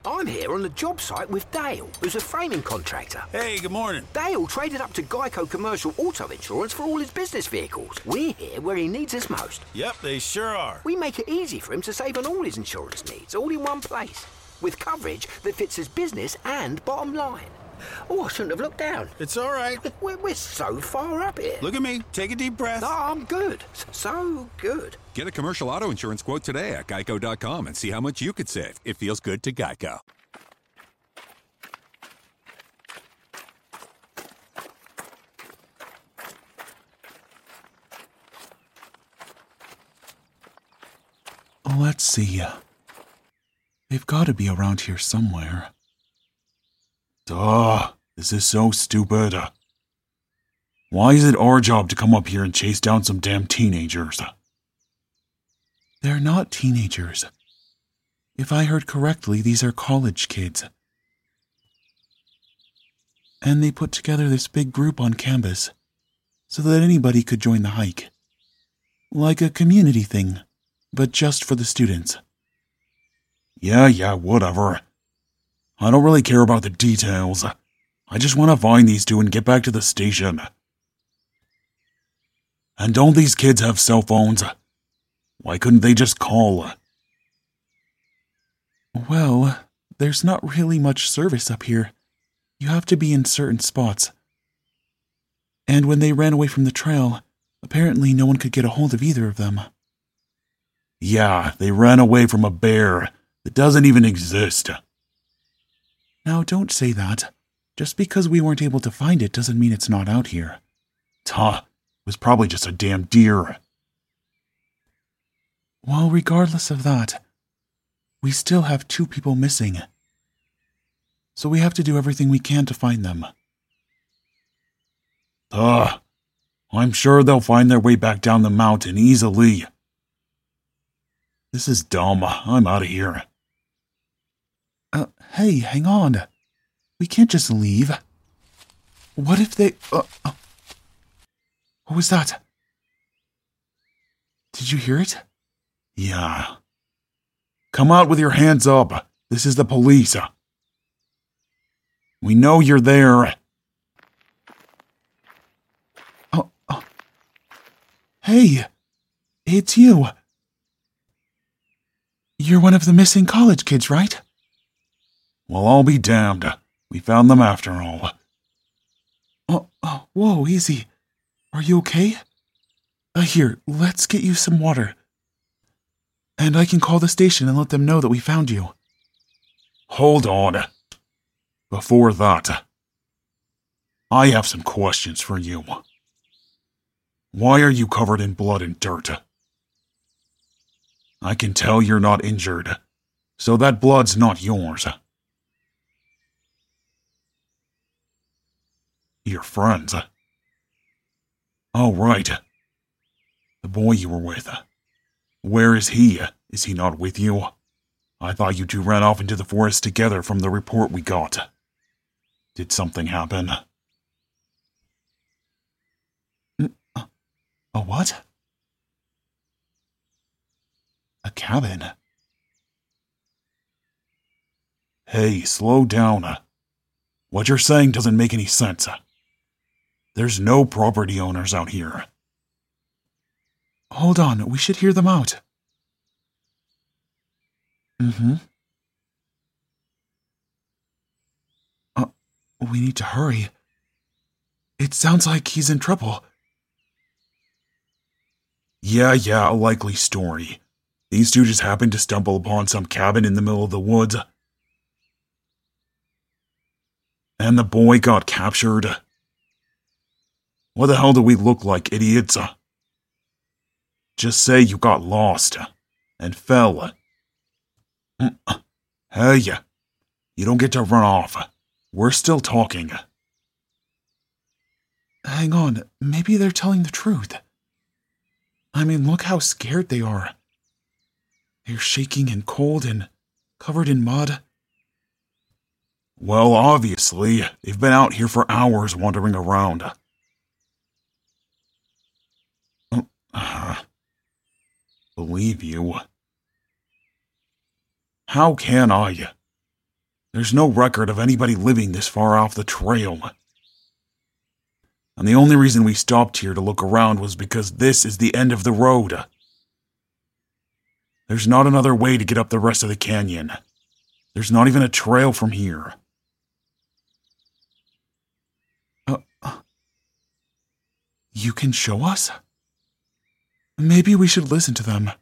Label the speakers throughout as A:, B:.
A: I'm here on the job site with Dale, who's a framing contractor.
B: Hey, good morning.
A: Dale traded up to Geico Commercial Auto Insurance for all his business vehicles. We're here where he needs us most.
B: Yep, they sure are.
A: We make it easy for him to save on all his insurance needs, all in one place, with coverage that fits his business and bottom line. Oh, I shouldn't have looked down.
B: It's all right.
A: We're so far up here.
B: Look at me. Take a deep breath.
A: No, I'm good. So good.
C: Get a commercial auto insurance quote today at geico.com and see how much you could save. It feels good to Geico.
D: Let's see. They've got to be around here somewhere. Duh, this is so stupid. Why is it our job to come up here and chase down some damn teenagers? They're not teenagers. If I heard correctly, these are college kids. And they put together this big group on campus so that anybody could join the hike. Like a community thing, but just for the students. Yeah, whatever. I don't really care about the details. I just want to find these two and get back to the station. And don't these kids have cell phones? Why couldn't they just call? Well, there's not really much service up here. You have to be in certain spots. And when they ran away from the trail, apparently no one could get a hold of either of them. Yeah, they ran away from a bear that doesn't even exist. Now, don't say that. Just because we weren't able to find it doesn't mean it's not out here. It was probably just a damn deer. Well, regardless of that, we still have 2 people missing. So we have to do everything we can to find them. I'm sure they'll find their way back down the mountain easily. This is dumb. I'm out of here. Hey, hang on. We can't just leave. What if they... What was that? Did you hear it? Yeah. Come out with your hands up. This is the police. We know you're there. Hey, it's you. You're one of the missing college kids, right? Well, I'll be damned. We found them after all. Whoa, easy. Are you okay? Here, let's get you some water. And I can call the station and let them know that we found you. Hold on. Before that, I have some questions for you. Why are you covered in blood and dirt? I can tell you're not injured, so that blood's not yours. Your friends. Oh, right. The boy you were with. Where is he? Is he not with you? I thought you two ran off into the forest together from the report we got. Did something happen? A what? A cabin? Hey, slow down. What you're saying doesn't make any sense. There's no property owners out here. Hold on, we should hear them out. We need to hurry. It sounds like he's in trouble. Yeah, a likely story. These two just happened to stumble upon some cabin in the middle of the woods. And the boy got captured. What the hell do we look like, idiots? Just say you got lost and fell. Hey, you don't get to run off. We're still talking. Hang on, maybe they're telling the truth. I mean, look how scared they are. They're shaking and cold and covered in mud. Well, obviously, they've been out here for hours wandering around. Believe you? How can I? There's no record of anybody living this far off the trail. And the only reason we stopped here to look around was because this is the end of the road. There's not another way to get up the rest of the canyon. There's not even a trail from here. You can show us? Maybe we should listen to them.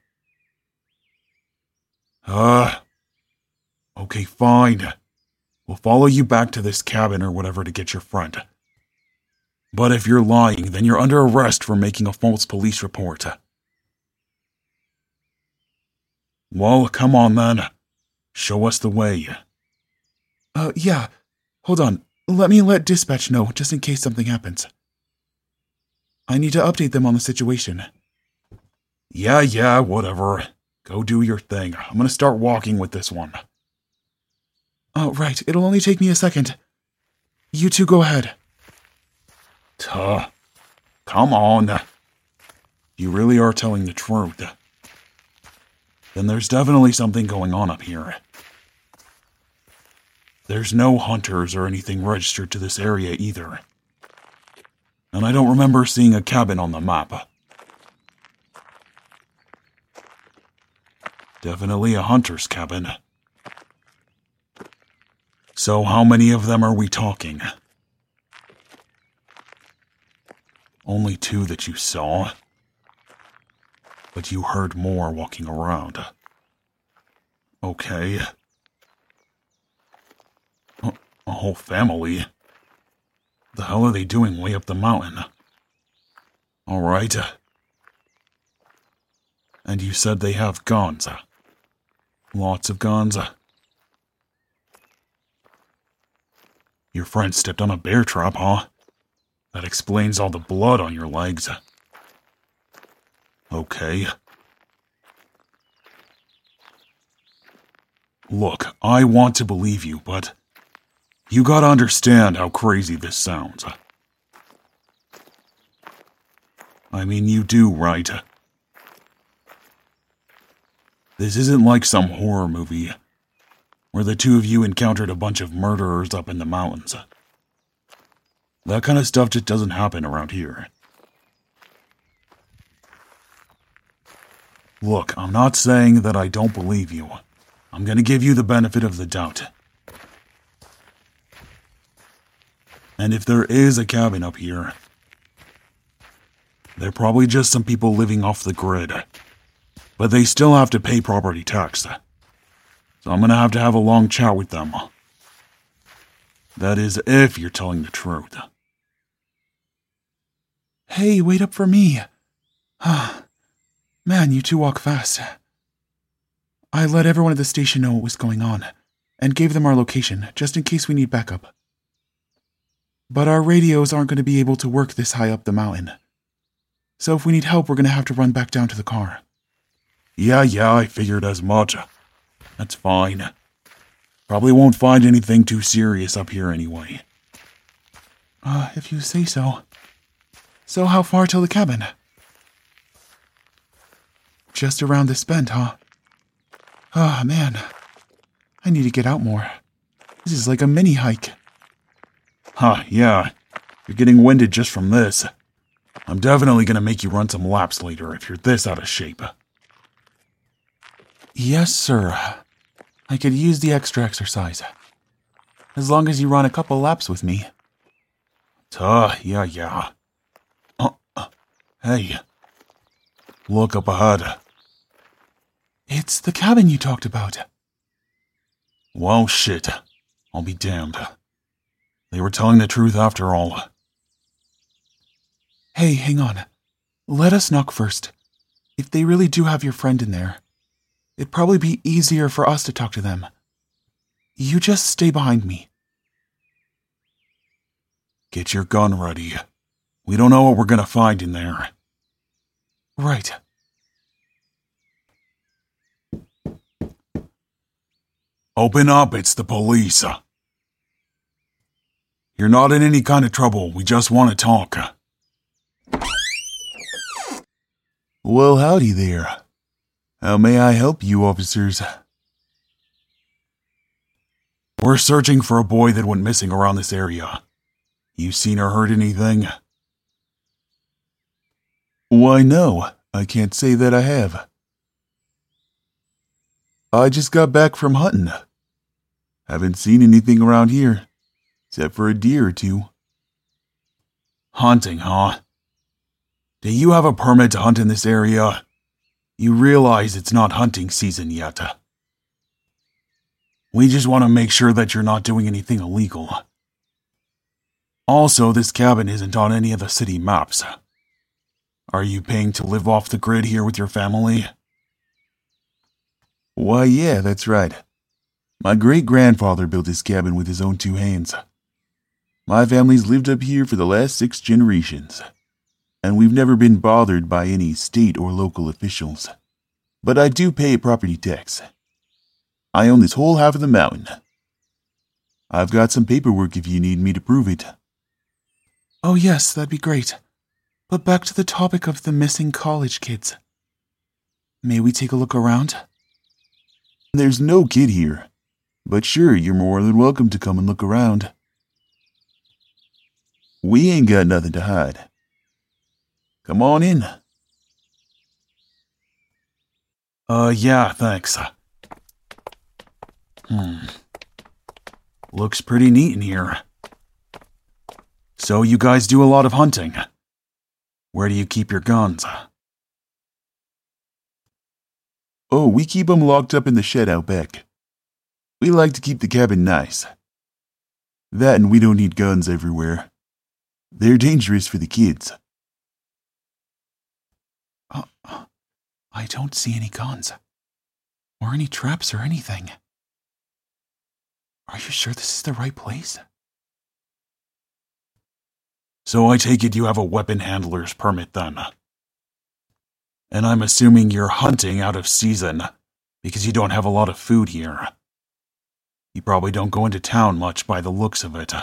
D: Okay, fine. We'll follow you back to this cabin or whatever to get your friend. But if you're lying, then you're under arrest for making a false police report. Well, come on then. Show us the way. Yeah. Hold on. Let dispatch know, just in case something happens. I need to update them on the situation. Yeah, whatever. Go do your thing. I'm gonna start walking with this one. Oh, right. It'll only take me a second. You two go ahead. Come on. You really are telling the truth. Then there's definitely something going on up here. There's no hunters or anything registered to this area either. And I don't remember seeing a cabin on the map. Definitely a hunter's cabin. So how many of them are we talking? Only 2 that you saw. But you heard more walking around. Okay. A whole family? The hell are they doing way up the mountain? All right. And you said they have guns. Lots of guns. Your friend stepped on a bear trap, huh? That explains all the blood on your legs. Okay. Look, I want to believe you, but you gotta understand how crazy this sounds. I mean, you do, right? This isn't like some horror movie where the 2 of you encountered a bunch of murderers up in the mountains. That kind of stuff just doesn't happen around here. Look, I'm not saying that I don't believe you. I'm gonna give you the benefit of the doubt. And if there is a cabin up here, they're probably just some people living off the grid. But they still have to pay property tax. So I'm gonna have a long chat with them. That is, if you're telling the truth. Hey, wait up for me. Man, you two walk fast. I let everyone at the station know what was going on, and gave them our location, just in case we need backup. But our radios aren't going to be able to work this high up the mountain. So if we need help, we're going to have to run back down to the car. Yeah, I figured as much. That's fine. Probably won't find anything too serious up here anyway. If you say so. So how far till the cabin? Just around this bend, huh? Oh, man. I need to get out more. This is like a mini hike. Yeah. You're getting winded just from this. I'm definitely gonna make you run some laps later if you're this out of shape. Yes, sir. I could use the extra exercise. As long as you run a couple laps with me. Yeah. Hey. Look up ahead. It's the cabin you talked about. Well, shit. I'll be damned. They were telling the truth after all. Hey, hang on. Let us knock first. If they really do have your friend in there, it'd probably be easier for us to talk to them. You just stay behind me. Get your gun ready. We don't know what we're gonna find in there. Right. Open up, it's the police. You're not in any kind of trouble, we just want to talk. Well, howdy there. How may I help you, officers? We're searching for a boy that went missing around this area. You seen or heard anything? Why, no. I can't say that I have. I just got back from hunting. Haven't seen anything around here, except for a deer or two. Hunting, huh? Do you have a permit to hunt in this area? You realize it's not hunting season yet. We just want to make sure that you're not doing anything illegal. Also, this cabin isn't on any of the city maps. Are you paying to live off the grid here with your family? Why, yeah, that's right. My great-grandfather built this cabin with his own 2 hands. My family's lived up here for the last 6 generations, and we've never been bothered by any state or local officials. But I do pay property tax. I own this whole half of the mountain. I've got some paperwork if you need me to prove it. Oh yes, that'd be great. But back to the topic of the missing college kids. May we take a look around? There's no kid here, but sure, you're more than welcome to come and look around. We ain't got nothing to hide. Come on in. Yeah, thanks. Looks pretty neat in here. So you guys do a lot of hunting. Where do you keep your guns? Oh, we keep them locked up in the shed out back. We like to keep the cabin nice. That and we don't need guns everywhere. They're dangerous for the kids. I don't see any guns. Or any traps or anything. Are you sure this is the right place? So I take it you have a weapon handler's permit then. And I'm assuming you're hunting out of season, because you don't have a lot of food here. You probably don't go into town much by the looks of it.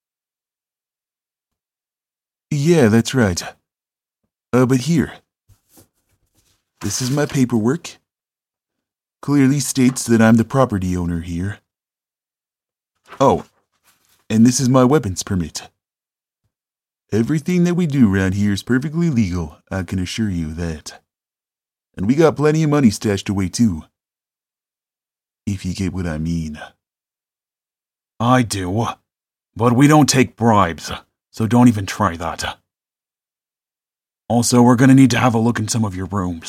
D: Yeah, that's right. But here. This is my paperwork. Clearly states that I'm the property owner here. Oh, and this is my weapons permit. Everything that we do around here is perfectly legal, I can assure you that. And we got plenty of money stashed away too. If you get what I mean. I do, but we don't take bribes, so don't even try that. Also, we're gonna need to have a look in some of your rooms.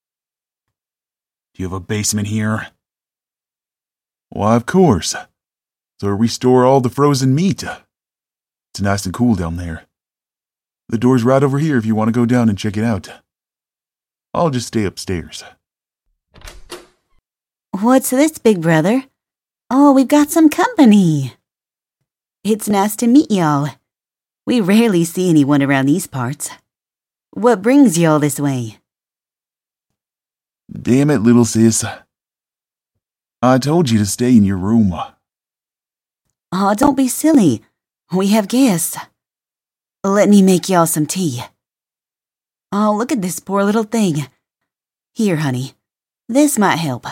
D: Do you have a basement here? Why, of course. So we store all the frozen meat. It's nice and cool down there. The door's right over here if you want to go down and check it out. I'll just stay upstairs.
E: What's this, big brother? Oh, we've got some company. It's nice to meet y'all. We rarely see anyone around these parts. What brings y'all this way?
D: Damn it, little sis. I told you to stay in your room.
E: Oh, don't be silly. We have guests. Let me make y'all some tea. Oh, look at this poor little thing. Here, honey. This might help.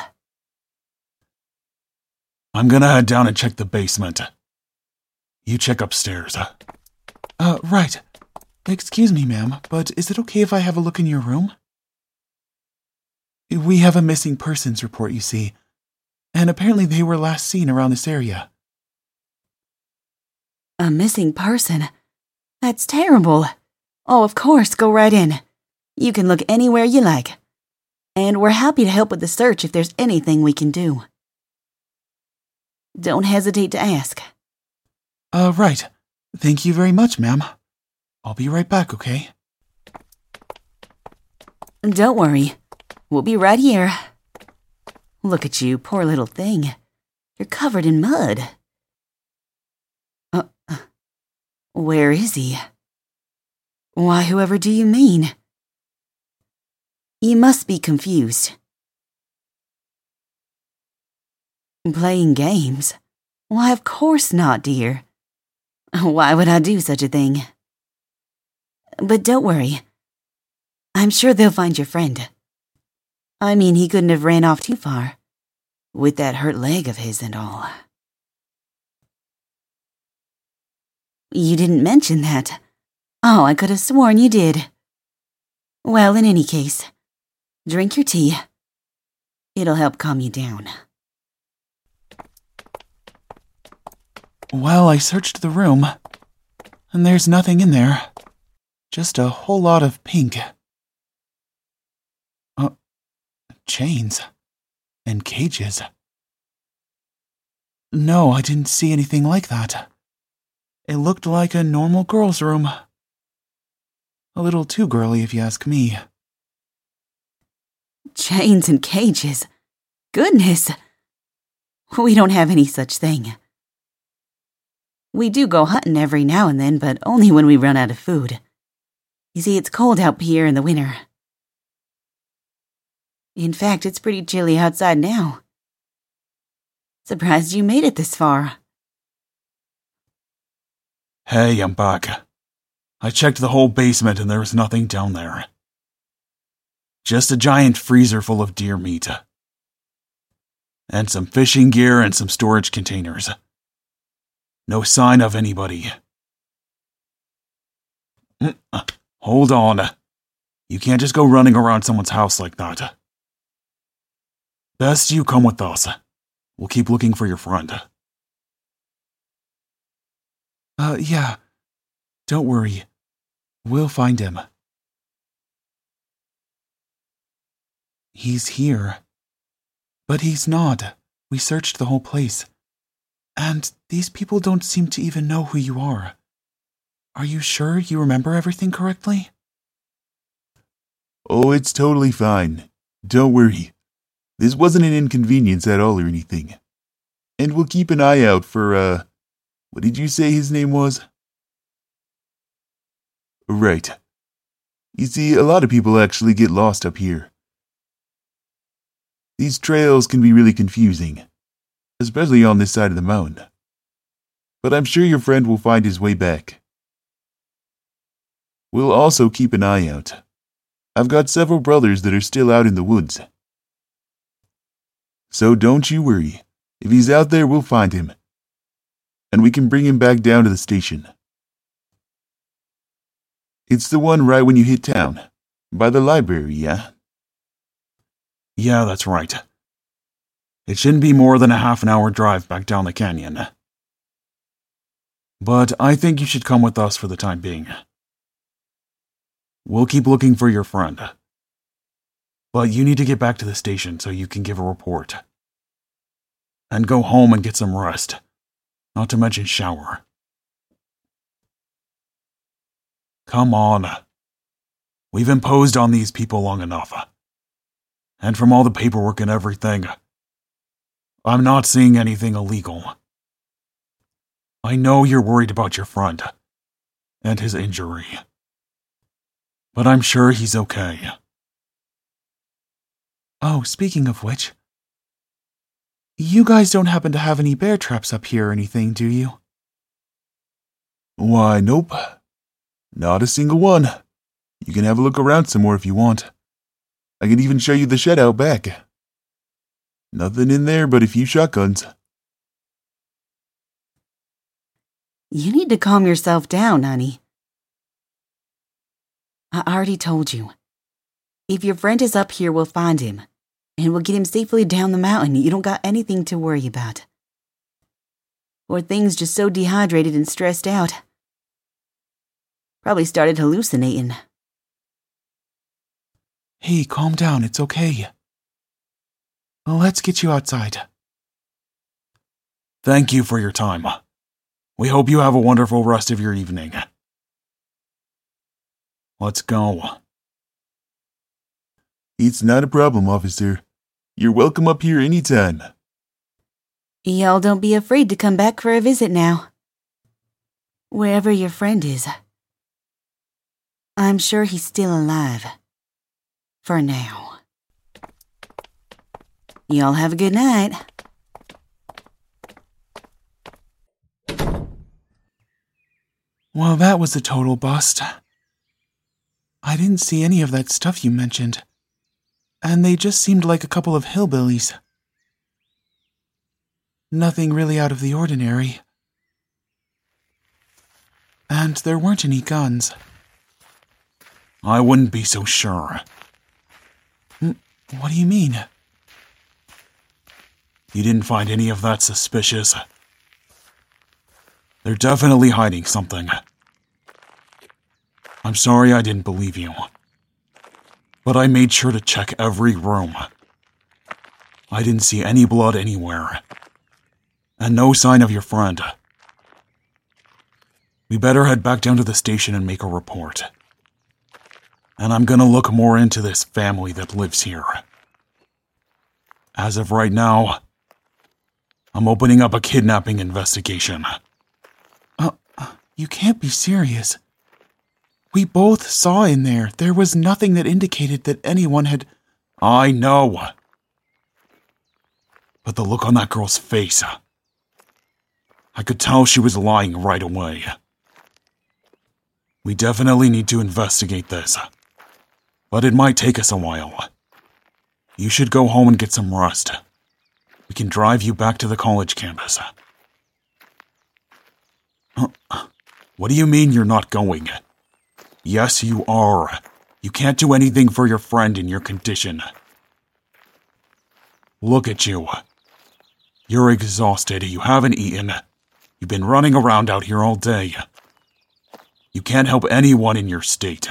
D: I'm gonna head down and check the basement. You check upstairs. Right. Excuse me, ma'am, but is it okay if I have a look in your room? We have a missing persons report, you see, and apparently they were last seen around this area.
E: A missing person? That's terrible. Oh, of course, go right in. You can look anywhere you like. And we're happy to help with the search if there's anything we can do. Don't hesitate to ask.
D: Right. Thank you very much, ma'am. I'll be right back, okay?
E: Don't worry. We'll be right here. Look at you, poor little thing. You're covered in mud. Where is he? Why, whoever do you mean? You must be confused. Playing games? Why, of course not, dear. Why would I do such a thing? But don't worry. I'm sure they'll find your friend. I mean, he couldn't have ran off too far, with that hurt leg of his and all. You didn't mention that. Oh, I could have sworn you did. Well, in any case, drink your tea. It'll help calm you down.
D: Well, I searched the room, and there's nothing in there. Just a whole lot of pink. Chains. And cages. No, I didn't see anything like that. It looked like a normal girl's room. A little too girly, if you ask me.
E: Chains and cages. Goodness. We don't have any such thing. We do go hunting every now and then, but only when we run out of food. You see, it's cold out here in the winter. In fact, it's pretty chilly outside now. Surprised you made it this far.
D: Hey, I'm back. I checked the whole basement and there was nothing down there. Just a giant freezer full of deer meat. And some fishing gear and some storage containers. No sign of anybody. Hold on. You can't just go running around someone's house like that. Best you come with us. We'll keep looking for your friend. Yeah. Don't worry. We'll find him. He's here. But he's not. We searched the whole place. And these people don't seem to even know who you are. Are you sure you remember everything correctly?
F: Oh, it's totally fine. Don't worry. This wasn't an inconvenience at all or anything. And we'll keep an eye out for, what did you say his name was? Right. You see, a lot of people actually get lost up here. These trails can be really confusing, especially on this side of the mountain. But I'm sure your friend will find his way back. We'll also keep an eye out. I've got several brothers that are still out in the woods. So don't you worry. If he's out there, we'll find him. And we can bring him back down to the station. It's the one right when you hit town. By the library, yeah?
D: Yeah, that's right. It shouldn't be more than a half-an-hour drive back down the canyon. But I think you should come with us for the time being. We'll keep looking for your friend. But you need to get back to the station so you can give a report. And go home and get some rest. Not to mention shower. Come on. We've imposed on these people long enough. And from all the paperwork and everything, I'm not seeing anything illegal. I know you're worried about your friend and his injury. But I'm sure he's okay. Oh, speaking of which, you guys don't happen to have any bear traps up here or anything, do you?
F: Why, nope. Not a single one. You can have a look around some more if you want. I can even show you the shed out back. Nothing in there but a few shotguns.
E: You need to calm yourself down, honey. I already told you. If your friend is up here, we'll find him. And we'll get him safely down the mountain. You don't got anything to worry about. Poor thing's just so dehydrated and stressed out. Probably started hallucinating.
D: Hey, calm down, it's okay. Well, let's get you outside. Thank you for your time. We hope you have a wonderful rest of your evening. Let's go.
F: It's not a problem, officer. You're welcome up here anytime.
E: Y'all don't be afraid to come back for a visit now. Wherever your friend is. I'm sure he's still alive. For now. Y'all have a good night.
D: Well, that was a total bust. I didn't see any of that stuff you mentioned. And they just seemed like a couple of hillbillies. Nothing really out of the ordinary. And there weren't any guns.
F: I wouldn't be so sure.
D: What do you mean?
F: You didn't find any of that suspicious? They're definitely hiding something. I'm sorry I didn't believe you. But I made sure to check every room. I didn't see any blood anywhere. And no sign of your friend. We better head back down to the station and make a report. And I'm gonna look more into this family that lives here. As of right now, I'm opening up a kidnapping investigation.
D: You can't be serious. We both saw in there. There was nothing that indicated that anyone had...
F: I know. But the look on that girl's face... I could tell she was lying right away. We definitely need to investigate this. But it might take us a while. You should go home and get some rest. We can drive you back to the college campus. What do you mean you're not going? Yes, you are. You can't do anything for your friend in your condition. Look at you. You're exhausted. You haven't eaten. You've been running around out here all day. You can't help anyone in your state.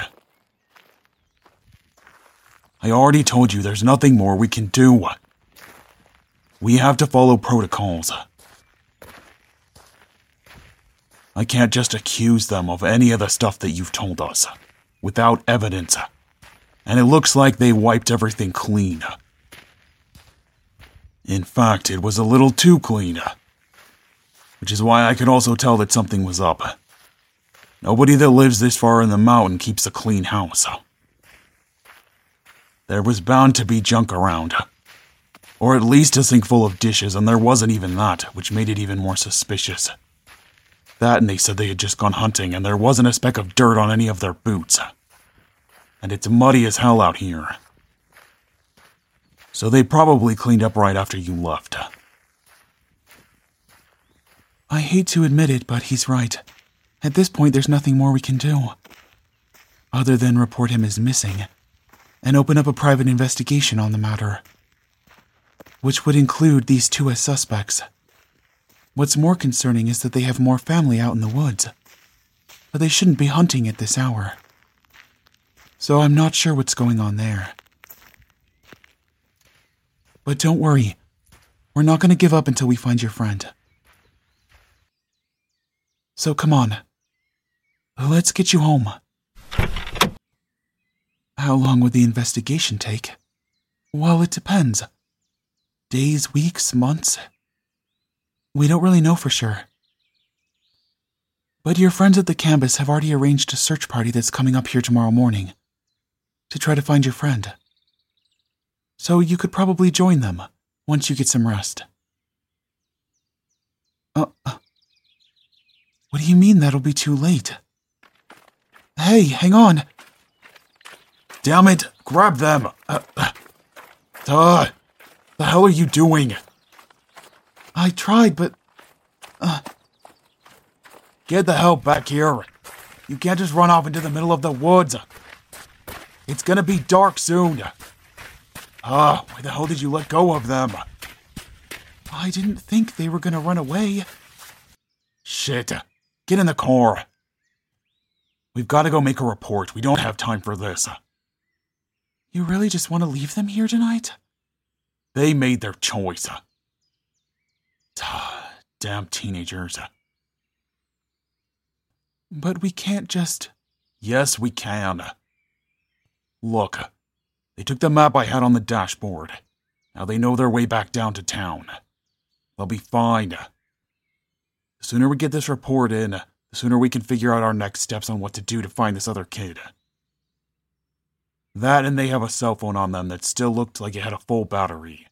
F: I already told you there's nothing more we can do. We have to follow protocols. I can't just accuse them of any of the stuff that you've told us, without evidence. And it looks like they wiped everything clean. In fact, it was a little too clean. Which is why I could also tell that something was up. Nobody that lives this far in the mountain keeps a clean house. There was bound to be junk around. Or at least a sink full of dishes, and there wasn't even that, which made it even more suspicious. That, and they said they had just gone hunting, and there wasn't a speck of dirt on any of their boots. And it's muddy as hell out here. So they probably cleaned up right after you left.
D: I hate to admit it, but he's right. At this point, there's nothing more we can do. Other than report him as missing, and open up a private investigation on the matter. Which would include these two as suspects. What's more concerning is that they have more family out in the woods. But they shouldn't be hunting at this hour. So I'm not sure what's going on there. But don't worry. We're not going to give up until we find your friend. So come on. Let's get you home. How long would the investigation take? Well, it depends. Days, weeks, months? We don't really know for sure. But your friends at the campus have already arranged a search party that's coming up here tomorrow morning to try to find your friend. So you could probably join them once you get some rest. What do you mean that'll be too late? Hey, hang on.
F: Damn it, grab them. The hell are you doing?
D: I tried, but...
F: Get the hell back here. You can't just run off into the middle of the woods. It's gonna be dark soon. Why the hell did you let go of them?
D: I didn't think they were gonna run away.
F: Shit. Get in the car. We've got to go make a report. We don't have time for this.
D: You really just want to leave them here tonight?
F: They made their choice. Damn teenagers.
D: But we can't just...
F: Yes, we can. Look, they took the map I had on the dashboard. Now they know their way back down to town. They'll be fine. The sooner we get this report in, the sooner we can figure out our next steps on what to do to find this other kid. That, and they have a cell phone on them that still looked like it had a full battery.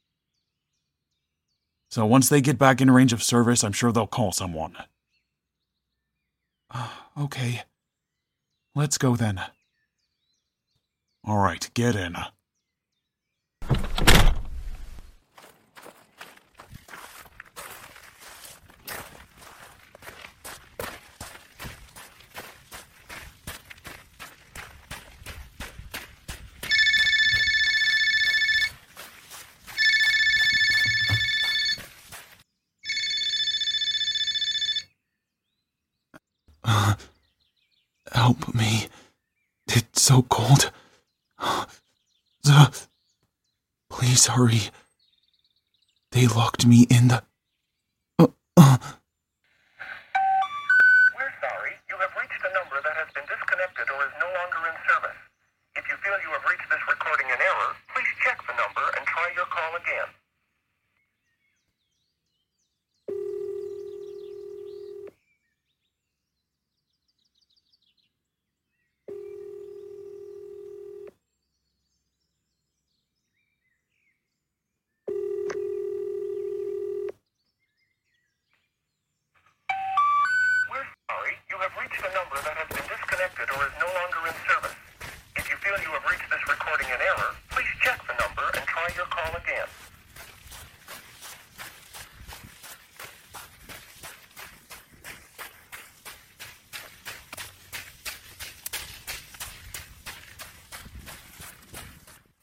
F: So once they get back in range of service, I'm sure they'll call someone.
D: Okay. Let's go then.
F: All right, get in.
D: Help me. It's so cold. Please hurry. They locked me in the